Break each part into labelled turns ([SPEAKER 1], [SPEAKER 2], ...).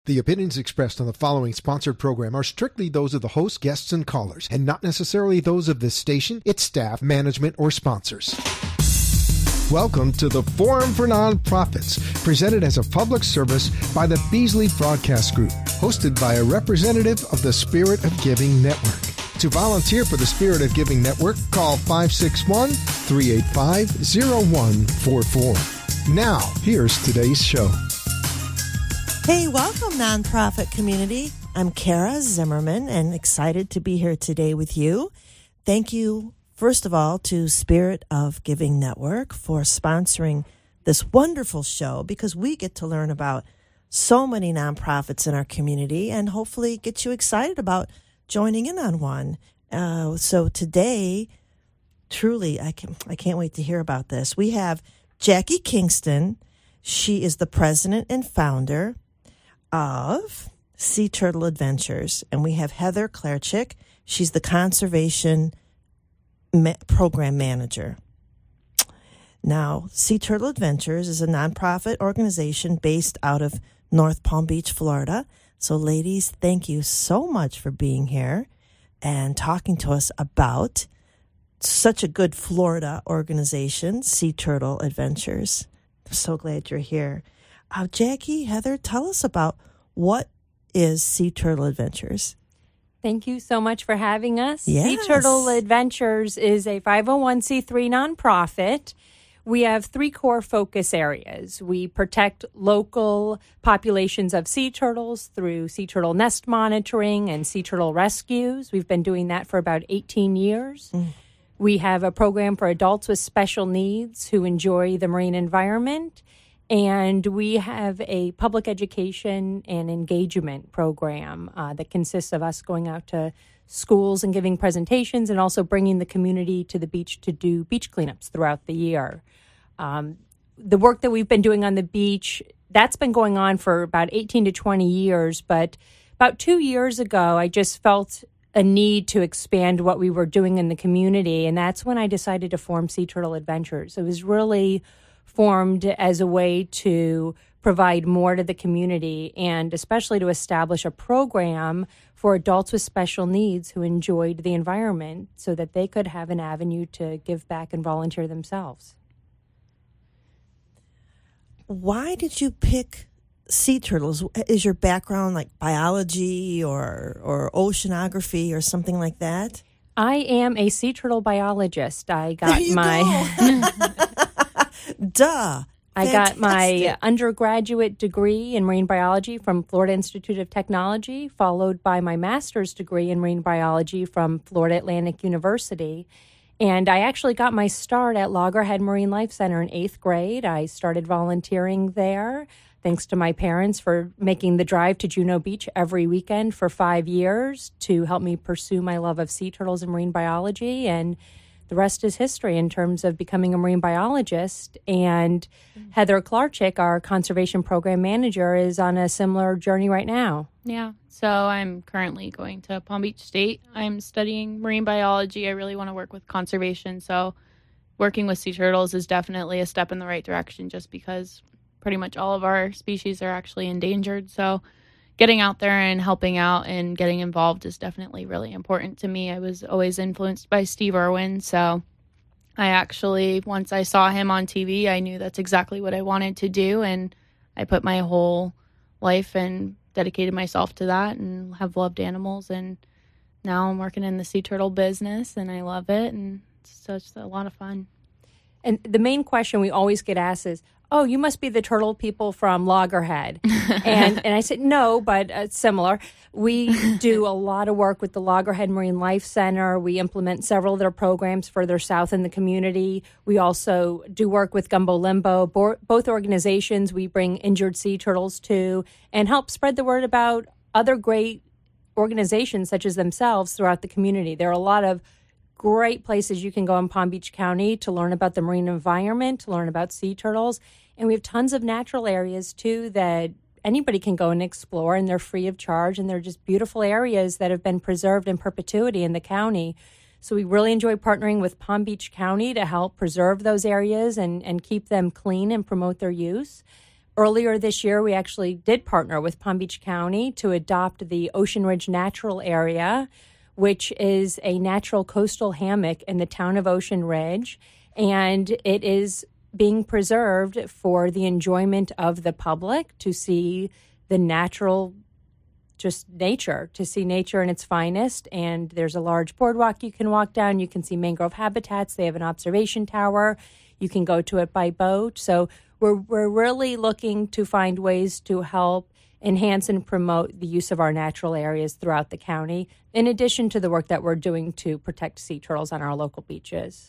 [SPEAKER 1] The opinions expressed on the following sponsored program are strictly those of the host, guests, and callers, and not necessarily those of this station, its staff, management, or sponsors. Welcome to the Forum for Nonprofits, presented as a public service by the Beasley Broadcast Group, hosted by a representative of the Spirit of Giving Network. To volunteer for the Spirit of Giving Network, call 561-385-0144. Now, here's today's show.
[SPEAKER 2] Hey, welcome, nonprofit community. I'm Kara Zimmerman and excited to be here today with you. Thank you, first of all, to Spirit of Giving Network for sponsoring this wonderful show, because we get to learn about so many nonprofits in our community and hopefully get you excited about joining in on one. So today, truly, I can't wait to hear about this. We have Jackie Kingston. She is the president and founder of Sea Turtle Adventures. And we have Heather Klarczyk. She's the conservation program manager. Now, Sea Turtle Adventures is a nonprofit organization based out of North Palm Beach, Florida. So, ladies, thank you so much for being here and talking to us about such a good Florida organization, Sea Turtle Adventures. I'm so glad you're here. Jackie, Heather, tell us about what is Sea Turtle Adventures.
[SPEAKER 3] Thank you so much for having us.
[SPEAKER 2] Yes.
[SPEAKER 3] Sea Turtle Adventures is a 501c3 nonprofit. We have 3 core focus areas. We protect local populations of sea turtles through sea turtle nest monitoring and sea turtle rescues. We've been doing that for about 18 years. We have a program for adults with special needs who enjoy the marine environment. And we have a public education and engagement program that consists of us going out to schools and giving presentations and also bringing the community to the beach to do beach cleanups throughout the year. The work that we've been doing on the beach, that's been going on for about 18 to 20 years. But about 2 years ago, I just felt a need to expand what we were doing in the community. And that's when I decided to form Sea Turtle Adventures. It was really formed as a way to provide more to the community and especially to establish a program for adults with special needs who enjoyed the environment so that they could have an avenue to give back and volunteer themselves.
[SPEAKER 2] Why did you pick sea turtles? Is your background like biology or oceanography or something like that?
[SPEAKER 3] I am a sea turtle biologist. I got
[SPEAKER 2] Duh.
[SPEAKER 3] I got my undergraduate degree in marine biology from Florida Institute of Technology, followed by my master's degree in marine biology from Florida Atlantic University. And I actually got my start at Loggerhead Marine Life Center in 8th grade. I started volunteering there, thanks to my parents for making the drive to Juno Beach every weekend for 5 years to help me pursue my love of sea turtles and marine biology. And the rest is history in terms of becoming a marine biologist. And Heather Klarczyk, our conservation program manager, is on a similar journey right now.
[SPEAKER 4] Yeah, so I'm currently going to Palm Beach State. I'm studying marine biology. I really want to work with conservation. So working with sea turtles is definitely a step in the right direction just because pretty much all of our species are actually endangered. So getting out there and helping out and getting involved is definitely really important to me. I was always influenced by Steve Irwin. So I actually, once I saw him on TV, I knew that's exactly what I wanted to do. And I put my whole life and dedicated myself to that and have loved animals. And now I'm working in the sea turtle business and I love it. And it's just a lot of fun.
[SPEAKER 3] And the main question we always get asked is, oh, you must be the turtle people from Loggerhead. And I said, no, but similar. We do a lot of work with the Loggerhead Marine Life Center. We implement several of their programs further south in the community. We also do work with Gumbo Limbo. Both organizations we bring injured sea turtles to and help spread the word about other great organizations such as themselves throughout the community. There are a lot of great places you can go in Palm Beach County to learn about the marine environment, to learn about sea turtles. And we have tons of natural areas, too, that anybody can go and explore, and they're free of charge. And they're just beautiful areas that have been preserved in perpetuity in the county. So we really enjoy partnering with Palm Beach County to help preserve those areas and keep them clean and promote their use. Earlier this year, we actually did partner with Palm Beach County to adopt the Ocean Ridge Natural Area, which is a natural coastal hammock in the town of Ocean Ridge. And it is being preserved for the enjoyment of the public to see the natural, just nature, to see nature in its finest. And there's a large boardwalk you can walk down. You can see mangrove habitats. They have an observation tower. You can go to it by boat. So we're really looking to find ways to help enhance and promote the use of our natural areas throughout the county, in addition to the work that we're doing to protect sea turtles on our local beaches.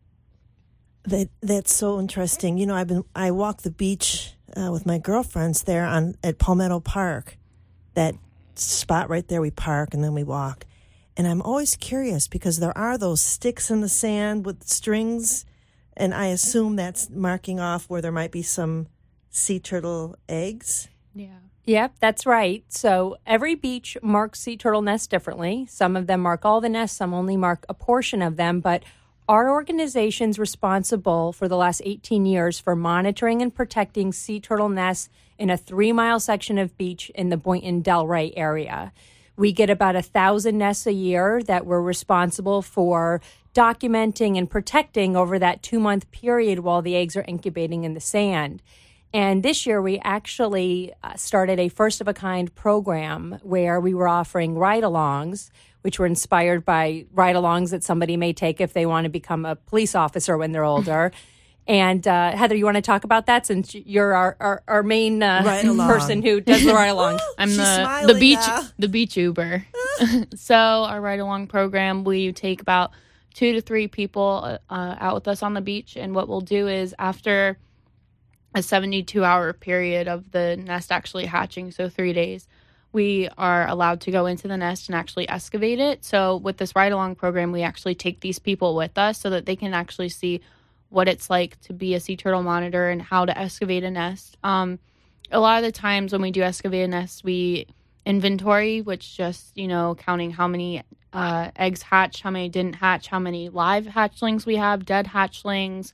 [SPEAKER 2] That's so interesting. You know, I walk the beach with my girlfriends there at Palmetto Park. That spot right there, we park and then we walk. And I'm always curious because there are those sticks in the sand with strings, and I assume that's marking off where there might be some sea turtle eggs.
[SPEAKER 4] Yeah.
[SPEAKER 3] Yep, that's right. So every beach marks sea turtle nests differently. Some of them mark all the nests, some only mark a portion of them. But our organization's responsible for the last 18 years for monitoring and protecting sea turtle nests in a 3-mile section of beach in the Boynton Delray area. We get about 1,000 nests a year that we're responsible for documenting and protecting over that 2-month period while the eggs are incubating in the sand. And this year, we actually started a first-of-a-kind program where we were offering ride-alongs, which were inspired by ride-alongs that somebody may take if they want to become a police officer when they're older. And Heather, you want to talk about that since you're our main person who does the ride-alongs?
[SPEAKER 4] I'm the beach Uber. So our ride-along program, we take about 2 to 3 people out with us on the beach, and what we'll do is after a 72-hour period of the nest actually hatching, so 3 days, we are allowed to go into the nest and actually excavate it. So with this ride-along program, we actually take these people with us so that they can actually see what it's like to be a sea turtle monitor and how to excavate a nest. A lot of the times when we do excavate a nest, we inventory, which just, counting how many eggs hatched, how many didn't hatch, how many live hatchlings we have, dead hatchlings.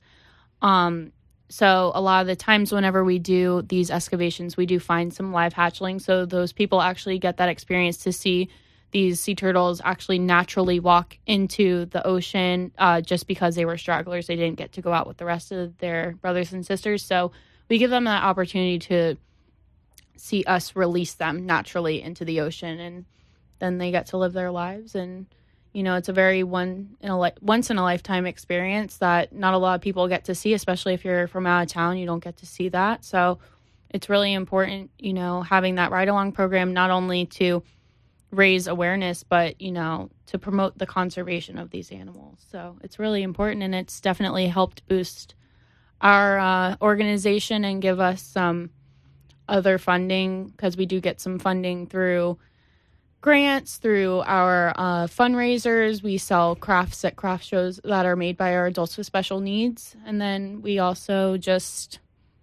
[SPEAKER 4] So a lot of the times whenever we do these excavations, we do find some live hatchlings. So those people actually get that experience to see these sea turtles actually naturally walk into the ocean just because they were stragglers. They didn't get to go out with the rest of their brothers and sisters. So we give them that opportunity to see us release them naturally into the ocean, and then they get to live their lives. And it's a very once in a lifetime experience that not a lot of people get to see, especially if you're from out of town. You don't get to see that. So it's really important, having that ride-along program, not only to raise awareness, but, to promote the conservation of these animals. So it's really important, and it's definitely helped boost our organization and give us some other funding, because we do get some funding through grants, through our fundraisers. We sell crafts at craft shows that are made by our adults with special needs. And then we also just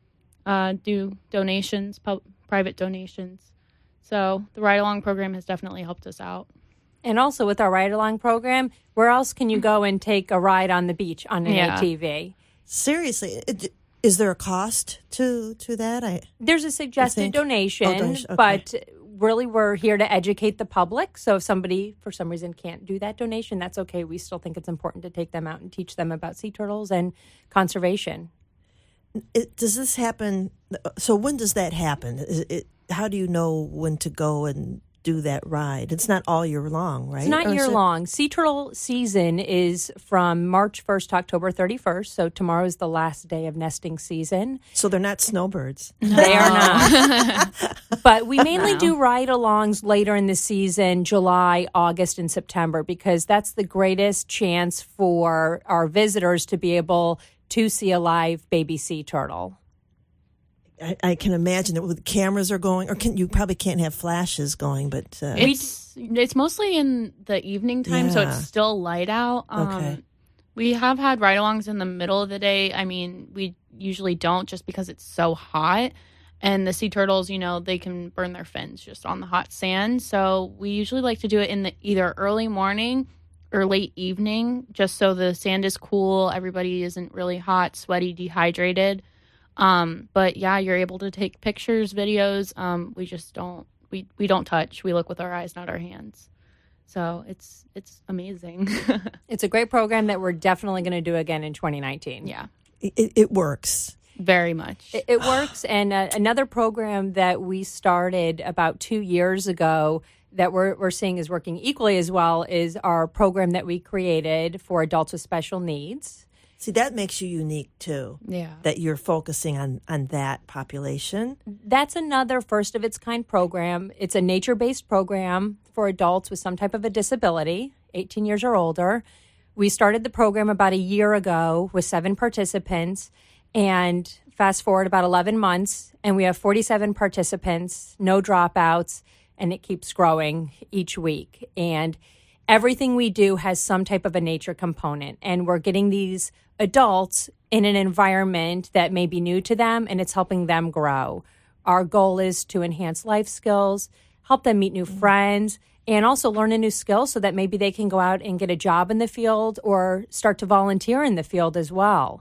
[SPEAKER 4] do donations, private donations. So the ride-along program has definitely helped us out.
[SPEAKER 3] And also with our ride-along program, where else can you go and take a ride on the beach on an ATV?
[SPEAKER 2] Seriously, is there a cost to that?
[SPEAKER 3] There's a suggested donation, but really we're here to educate the public. So if somebody, for some reason, can't do that donation, that's okay. We still think it's important to take them out and teach them about sea turtles and conservation.
[SPEAKER 2] Does this happen? So when does that happen? How do you know when to go and do that ride? It's not all year long, right?
[SPEAKER 3] It's not year long. Sea turtle season is from March 1st to October 31st. So tomorrow is the last day of nesting season.
[SPEAKER 2] So they're not snowbirds.
[SPEAKER 3] They are not. But we mainly do ride-alongs later in the season, July, August, and September, because that's the greatest chance for our visitors to be able to see a live baby sea turtle.
[SPEAKER 2] I can imagine that with cameras are going, or you probably can't have flashes going, but
[SPEAKER 4] it's mostly in the evening time, so it's still light out.
[SPEAKER 2] Okay.
[SPEAKER 4] We have had ride-alongs in the middle of the day. I mean, we usually don't, just because it's so hot, and the sea turtles, they can burn their fins just on the hot sand. So we usually like to do it in the either early morning or late evening, just so the sand is cool, everybody isn't really hot, sweaty, dehydrated. But yeah, you're able to take pictures, videos. We just don't, we don't touch. We look with our eyes, not our hands. So it's amazing.
[SPEAKER 3] It's a great program that we're definitely going to do again in 2019.
[SPEAKER 4] Yeah,
[SPEAKER 2] It works.
[SPEAKER 4] very much.
[SPEAKER 3] It works. And another program that we started about 2 years ago that we're seeing is working equally as well is our program that we created for adults with special needs.
[SPEAKER 2] See, that makes you unique, too.
[SPEAKER 4] Yeah.
[SPEAKER 2] That you're focusing on that population.
[SPEAKER 3] That's another first of its kind program. It's a nature-based program for adults with some type of a disability, 18 years or older. We started the program about a year ago with 7 participants, and fast forward about 11 months, and we have 47 participants, no dropouts, and it keeps growing each week. And everything we do has some type of a nature component, and we're getting these adults in an environment that may be new to them, and it's helping them grow. Our goal is to enhance life skills, help them meet new friends, and also learn a new skill so that maybe they can go out and get a job in the field or start to volunteer in the field as well.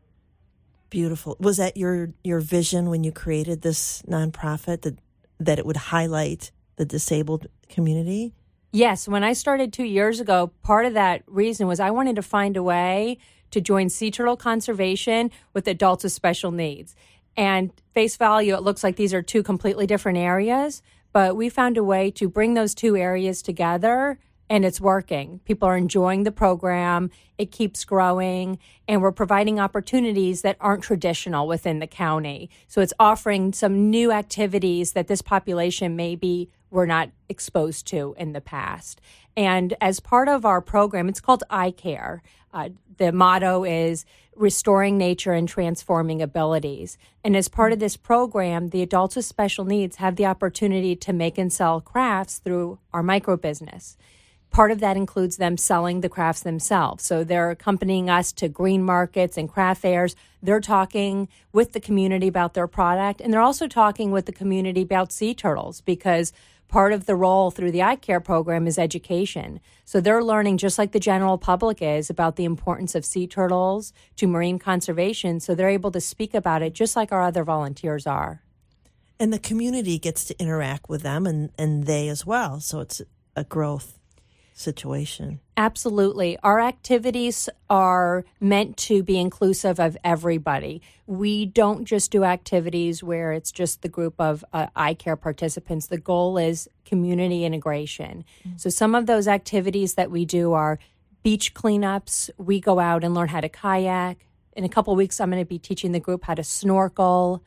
[SPEAKER 2] Beautiful. Was that your vision when you created this nonprofit, that it would highlight the disabled community?
[SPEAKER 3] Yes, when I started 2 years ago, part of that reason was I wanted to find a way to join sea turtle conservation with adults with special needs. And face value, it looks like these are 2 completely different areas, but we found a way to bring those 2 areas together, and it's working. People are enjoying the program, it keeps growing, and we're providing opportunities that aren't traditional within the county. So it's offering some new activities that this population maybe were not exposed to in the past. And as part of our program, it's called iCare. The motto is restoring nature and transforming abilities. And as part of this program, the adults with special needs have the opportunity to make and sell crafts through our micro business. Part of that includes them selling the crafts themselves. So they're accompanying us to green markets and craft fairs. They're talking with the community about their product, and they're also talking with the community about sea turtles, because part of the role through the iCare program is education. So they're learning, just like the general public is, about the importance of sea turtles to marine conservation. So they're able to speak about it just like our other volunteers are.
[SPEAKER 2] And the community gets to interact with them, and they as well. So it's a growth situation.
[SPEAKER 3] Absolutely. Our activities are meant to be inclusive of everybody. We don't just do activities where it's just the group of iCare participants. The goal is community integration. Mm-hmm. So some of those activities that we do are beach cleanups. We go out and learn how to kayak. In a couple of weeks, I'm going to be teaching the group how to snorkel.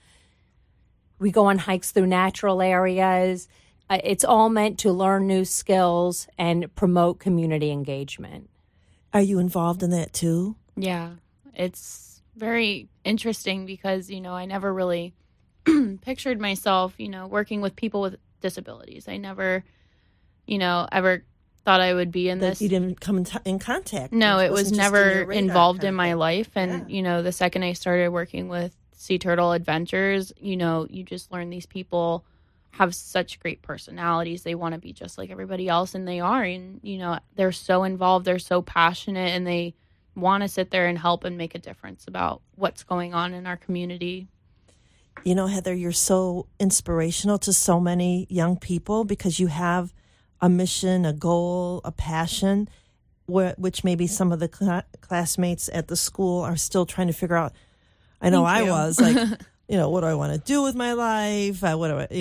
[SPEAKER 3] We go on hikes through natural areas. It's all meant to learn new skills and promote community engagement.
[SPEAKER 2] Are you involved in that too?
[SPEAKER 4] Yeah, it's very interesting because, I never really pictured myself, working with people with disabilities. I never, ever thought I would be in this.
[SPEAKER 2] You didn't come in contact.
[SPEAKER 4] No, it was never involved in my life. And, the second I started working with Sea Turtle Adventures, you just learn these people have such great personalities. They want to be just like everybody else, and they are. And, they're so involved, they're so passionate, and they want to sit there and help and make a difference about what's going on in our community.
[SPEAKER 2] Heather, you're so inspirational to so many young people because you have a mission, a goal, a passion, which maybe some of the classmates at the school are still trying to figure out. I know I was like, what do I want to do with my life? I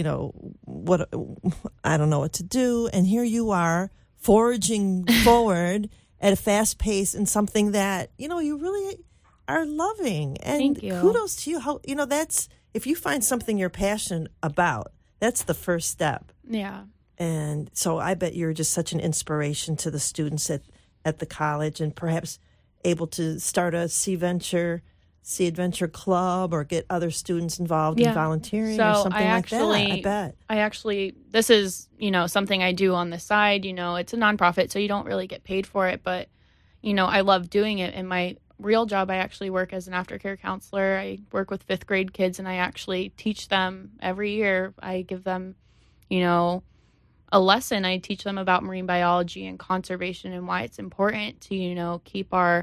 [SPEAKER 2] don't know what to do. And here you are forging forward at a fast pace in something that, you really are loving. And
[SPEAKER 4] thank you.
[SPEAKER 2] Kudos to you. How, that's, if you find something you're passionate about, that's the first step.
[SPEAKER 4] Yeah.
[SPEAKER 2] And so I bet you're just such an inspiration to the students at the college, and perhaps able to start a Sea Adventure Club or get other students involved in volunteering or something like that. I bet.
[SPEAKER 4] This is, something I do on the side. It's a nonprofit, so you don't really get paid for it. But, I love doing it. In my real job, I actually work as an aftercare counselor. I work with 5th grade kids, and I actually teach them every year. I give them, a lesson. I teach them about marine biology and conservation and why it's important to, keep our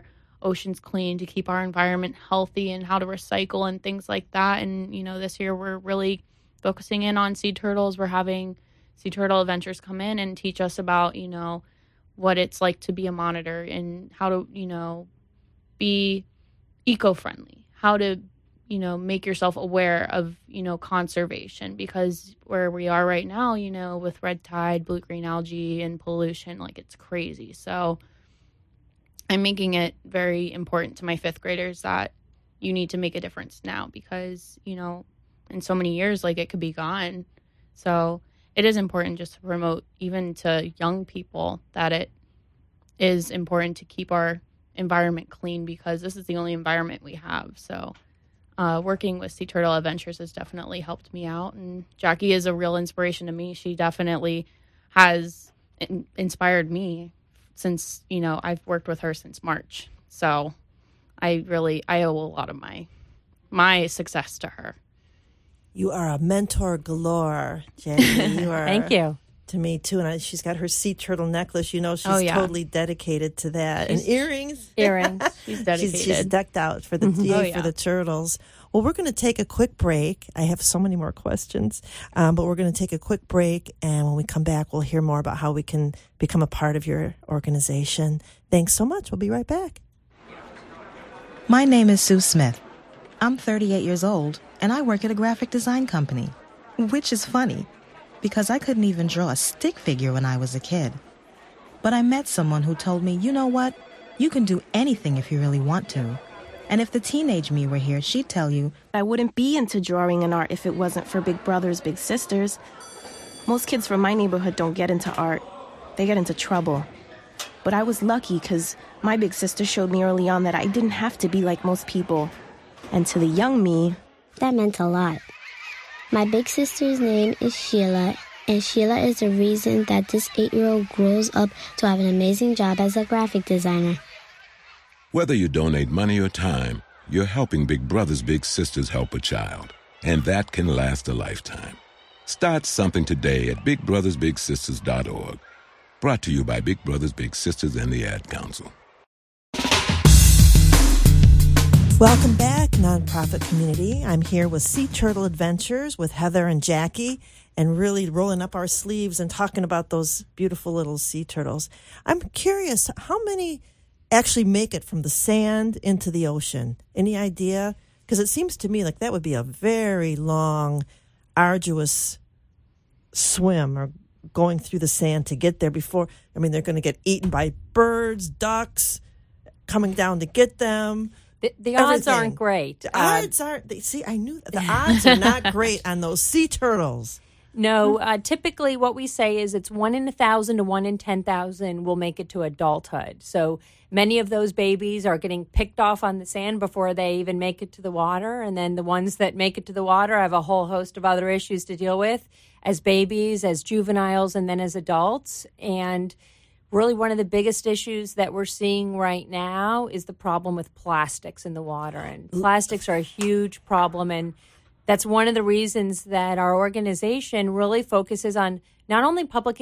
[SPEAKER 4] oceans clean, to keep our environment healthy, and how to recycle and things like that. And, this year we're really focusing in on sea turtles. We're having Sea Turtle Adventures come in and teach us about, what it's like to be a monitor and how to, be eco-friendly, how to, make yourself aware of, conservation, because where we are right now, with red tide, blue-green algae, and pollution, like, it's crazy. So I'm making it very important to my 5th graders that you need to make a difference now, because, in so many years, like, it could be gone. So it is important just to promote, even to young people, that it is important to keep our environment clean, because this is the only environment we have. So working with Sea Turtle Adventures has definitely helped me out. And Jackie is a real inspiration to me. She definitely has inspired me since, I've worked with her since March. So I owe a lot of my success to her.
[SPEAKER 2] You are a mentor galore, Jackie. You are.
[SPEAKER 3] Thank you.
[SPEAKER 2] To me, too. And she's got her sea turtle necklace. She's totally dedicated to that. And earrings.
[SPEAKER 4] She's dedicated.
[SPEAKER 2] She's decked out for the for the turtles. Well, we're going to take a quick break. I have so many more questions, but we're going to take a quick break. And when we come back, we'll hear more about how we can become a part of your organization. Thanks so much. We'll be right back.
[SPEAKER 5] My name is Sue Smith. I'm 38 years old, and I work at a graphic design company, which is funny, because I couldn't even draw a stick figure when I was a kid. But I met someone who told me, you know what? You can do anything if you really want to. And if the teenage me were here, she'd tell you,
[SPEAKER 6] I wouldn't be into drawing and art if it wasn't for Big Brothers Big Sisters. Most kids from my neighborhood don't get into art. They get into trouble. But I was lucky because my big sister showed me early on that I didn't have to be like most people. And to the young me,
[SPEAKER 7] that meant a lot. My big sister's name is Sheila, and Sheila is the reason that this 8-year-old grows up to have an amazing job as a graphic designer.
[SPEAKER 8] Whether you donate money or time, you're helping Big Brothers Big Sisters help a child, and that can last a lifetime. Start something today at bigbrothersbigsisters.org. Brought to you by Big Brothers Big Sisters and the Ad Council.
[SPEAKER 2] Welcome back, nonprofit community. I'm here with Sea Turtle Adventures with Heather and Jackie, and really rolling up our sleeves and talking about those beautiful little sea turtles. I'm curious, how many actually make it from the sand into the ocean? Any idea? Because it seems to me like that would be a very long, arduous swim, or going through the sand to get there before. I mean, they're going to get eaten by birds, ducks, coming down to get them.
[SPEAKER 3] The odds aren't great.
[SPEAKER 2] The odds aren't. See, I knew the odds are not great on those sea turtles.
[SPEAKER 3] No, typically what we say is it's 1 in 1,000 to 1 in 10,000 will make it to adulthood. So many of those babies are getting picked off on the sand before they even make it to the water. And then the ones that make it to the water have a whole host of other issues to deal with as babies, as juveniles, and then as adults. And really one of the biggest issues that we're seeing right now is the problem with plastics in the water. And plastics are a huge problem, and that's one of the reasons that our organization really focuses on not only public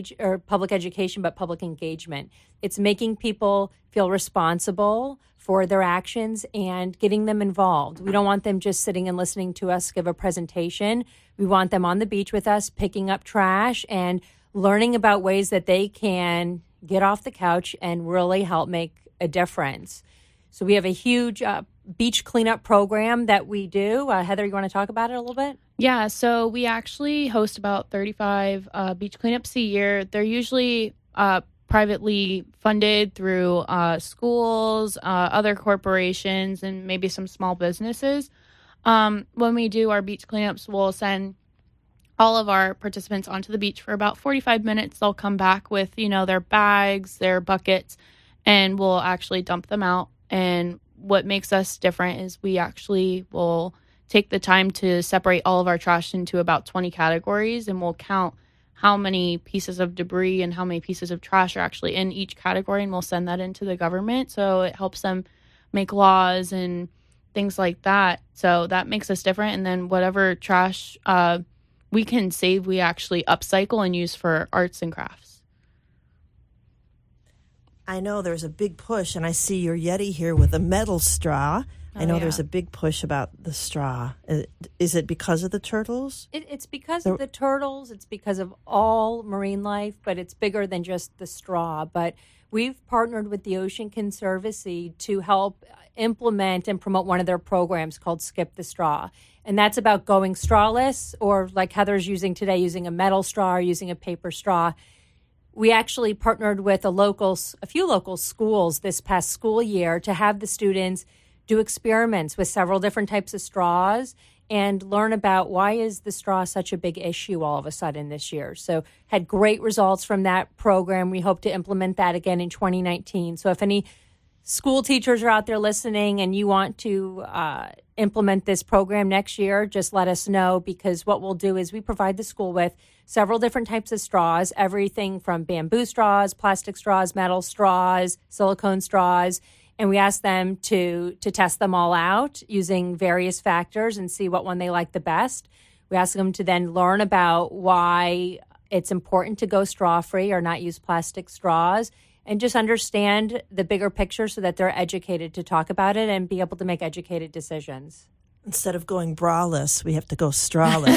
[SPEAKER 3] education, but public engagement. It's making people feel responsible for their actions and getting them involved. We don't want them just sitting and listening to us give a presentation. We want them on the beach with us, picking up trash and learning about ways that they can get off the couch and really help make a difference. So we have a huge beach cleanup program that we do. Heather, you want to talk about it a little bit?
[SPEAKER 4] Yeah, so we actually host about 35 beach cleanups a year. They're usually privately funded through schools, other corporations, and maybe some small businesses. When we do our beach cleanups, we'll send all of our participants onto the beach for about 45 minutes. They'll come back with, their bags, their buckets, and we'll actually dump them out. And what makes us different is we actually will take the time to separate all of our trash into about 20 categories, and we'll count how many pieces of debris and how many pieces of trash are actually in each category, and we'll send that into the government. So it helps them make laws and things like that. So that makes us different. And then whatever trash we can save, we actually upcycle and use for arts and crafts.
[SPEAKER 2] I know there's a big push, and I see your Yeti here with a metal straw. I know there's a big push about the straw. Is it because of the turtles?
[SPEAKER 3] It's because of the turtles. It's because of all marine life, but it's bigger than just the straw. But we've partnered with the Ocean Conservancy to help implement and promote one of their programs called Skip the Straw. And that's about going strawless, or like Heather's using today, using a metal straw or using a paper straw. We actually partnered with a few local schools this past school year to have the students do experiments with several different types of straws and learn about why is the straw such a big issue all of a sudden this year. So had great results from that program. We hope to implement that again in 2019. So if any school teachers are out there listening and you want to implement this program next year, just let us know, because what we'll do is we provide the school with several different types of straws, everything from bamboo straws, plastic straws, metal straws, silicone straws. And we ask them to test them all out using various factors and see what one they like the best. We ask them to then learn about why it's important to go straw-free or not use plastic straws, and just understand the bigger picture so that they're educated to talk about it and be able to make educated decisions.
[SPEAKER 2] Instead of going braless, we have to go strawless.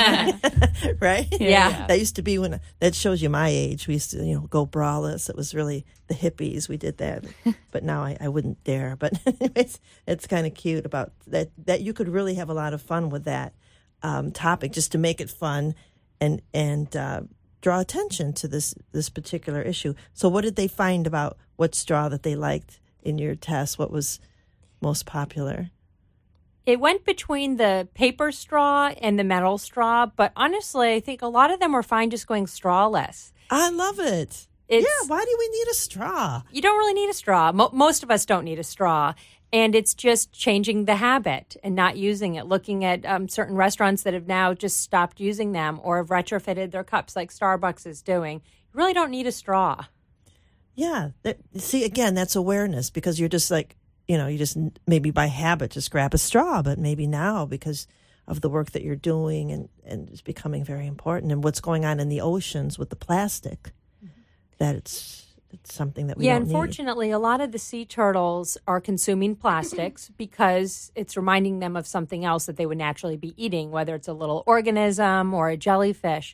[SPEAKER 2] Right?
[SPEAKER 3] Yeah.
[SPEAKER 2] That used to be that shows you my age. We used to, go braless. It was really the hippies. We did that. But now I wouldn't dare. But anyways, it's kind of cute about that you could really have a lot of fun with that topic, just to make it fun and draw attention to this particular issue. So what did they find about what straw that they liked in your test? What was most popular?
[SPEAKER 3] It went between the paper straw and the metal straw, but honestly, I think a lot of them were fine just going strawless.
[SPEAKER 2] I love it. Why do we need a straw?
[SPEAKER 3] You don't really need a straw. Most of us don't need a straw. And it's just changing the habit and not using it. Looking at certain restaurants that have now just stopped using them or have retrofitted their cups like Starbucks is doing. You really don't need a straw.
[SPEAKER 2] Yeah. See, again, that's awareness, because you're just like, you just maybe by habit just grab a straw, but maybe now because of the work that you're doing and it's becoming very important, and what's going on in the oceans with the plastic, that it's something that we don't
[SPEAKER 3] unfortunately,
[SPEAKER 2] need.
[SPEAKER 3] A lot of the sea turtles are consuming plastics because it's reminding them of something else that they would naturally be eating, whether it's a little organism or a jellyfish.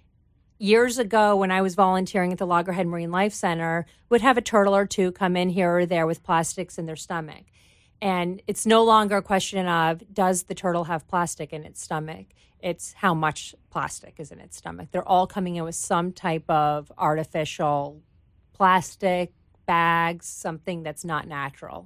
[SPEAKER 3] Years ago, when I was volunteering at the Loggerhead Marine Life Center, would have a turtle or two come in here or there with plastics in their stomach. And it's no longer a question of, does the turtle have plastic in its stomach? It's how much plastic is in its stomach. They're all coming in with some type of artificial plastic bags, something that's not natural.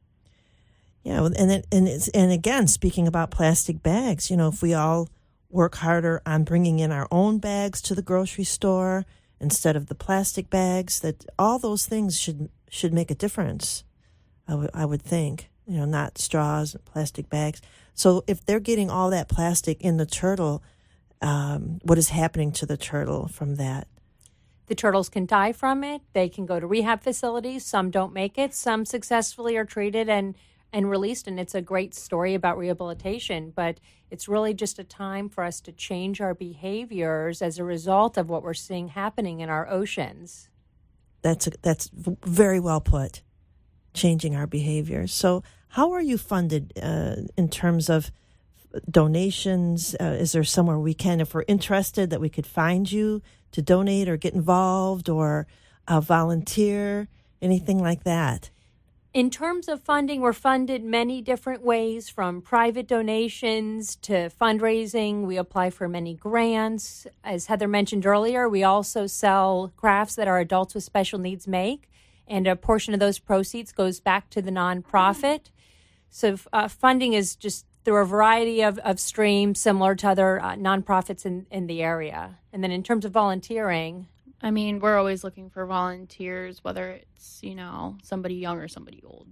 [SPEAKER 2] Yeah, and again, speaking about plastic bags, if we all work harder on bringing in our own bags to the grocery store instead of the plastic bags, that all those things should make a difference. I would think, not straws and plastic bags. So if they're getting all that plastic in the turtle, what is happening to the turtle from that?
[SPEAKER 3] The turtles can die from it. They can go to rehab facilities. Some don't make it. Some successfully are treated and released, and it's a great story about rehabilitation, but it's really just a time for us to change our behaviors as a result of what we're seeing happening in our oceans.
[SPEAKER 2] That's very well put, changing our behaviors. So how are you funded in terms of donations? Is there somewhere we can, if we're interested, that we could find you to donate or get involved or volunteer, anything like that?
[SPEAKER 3] In terms of funding, we're funded many different ways, from private donations to fundraising. We apply for many grants. As Heather mentioned earlier, we also sell crafts that our adults with special needs make, and a portion of those proceeds goes back to the nonprofit. So funding is just through a variety of streams similar to other nonprofits in the area. And then in terms of volunteering,
[SPEAKER 4] I mean, we're always looking for volunteers, whether it's, somebody young or somebody old.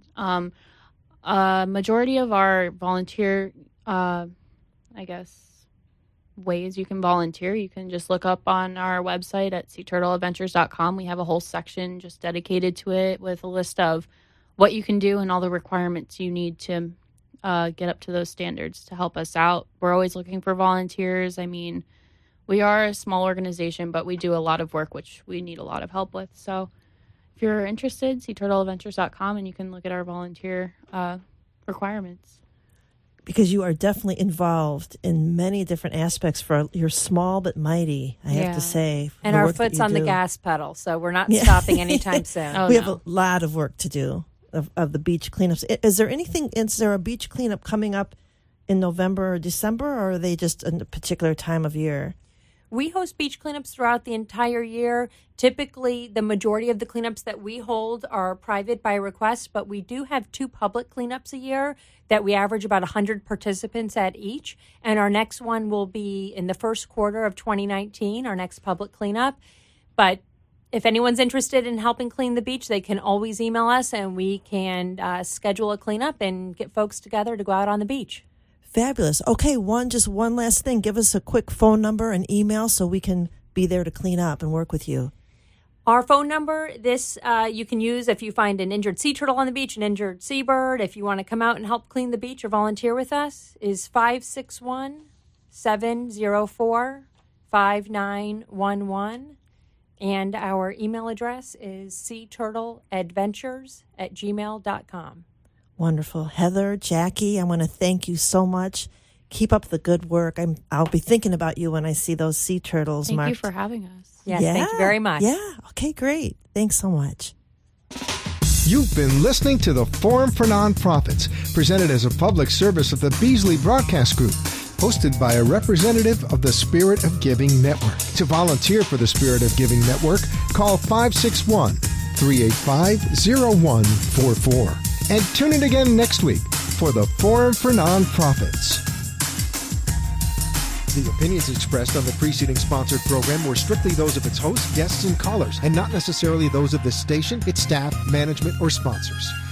[SPEAKER 4] Majority of our volunteer, ways you can volunteer, you can just look up on our website at seaturtleadventures.com. We have a whole section just dedicated to it with a list of what you can do and all the requirements you need to get up to those standards to help us out. We're always looking for volunteers. I mean, we are a small organization, but we do a lot of work, which we need a lot of help with. So if you're interested, SeaTurtleAdventures.com, and you can look at our volunteer requirements.
[SPEAKER 2] Because you are definitely involved in many different aspects for you're small but mighty, I have to say.
[SPEAKER 3] And our foot's on the gas pedal, so we're not stopping anytime soon.
[SPEAKER 2] We have a lot of work to do of the beach cleanups. Is there a beach cleanup coming up in November or December, or are they just a particular time of year?
[SPEAKER 3] We host beach cleanups throughout the entire year. Typically, the majority of the cleanups that we hold are private by request, but we do have 2 public cleanups a year that we average about 100 participants at each. And our next one will be in the first quarter of 2019, our next public cleanup. But if anyone's interested in helping clean the beach, they can always email us and we can schedule a cleanup and get folks together to go out on the beach.
[SPEAKER 2] Fabulous. Okay, just one last thing. Give us a quick phone number and email so we can be there to clean up and work with you.
[SPEAKER 3] Our phone number, you can use if you find an injured sea turtle on the beach, an injured seabird. If you want to come out and help clean the beach or volunteer with us, is 561-704-5911. And our email address is seaturtleadventures@gmail.com.
[SPEAKER 2] Wonderful. Heather, Jackie, I want to thank you so much. Keep up the good work. I'll be thinking about you when I see those sea turtles
[SPEAKER 4] Thank
[SPEAKER 2] marked.
[SPEAKER 4] you for having us.
[SPEAKER 3] Yes, thank you very much.
[SPEAKER 2] Yeah, okay, great. Thanks so much.
[SPEAKER 1] You've been listening to the Forum for Nonprofits, presented as a public service of the Beasley Broadcast Group, hosted by a representative of the Spirit of Giving Network. To volunteer for the Spirit of Giving Network, call 561-385-0144. And tune in again next week for the Forum for Nonprofits. The opinions expressed on the preceding sponsored program were strictly those of its hosts, guests, and callers, and not necessarily those of the station, its staff, management, or sponsors.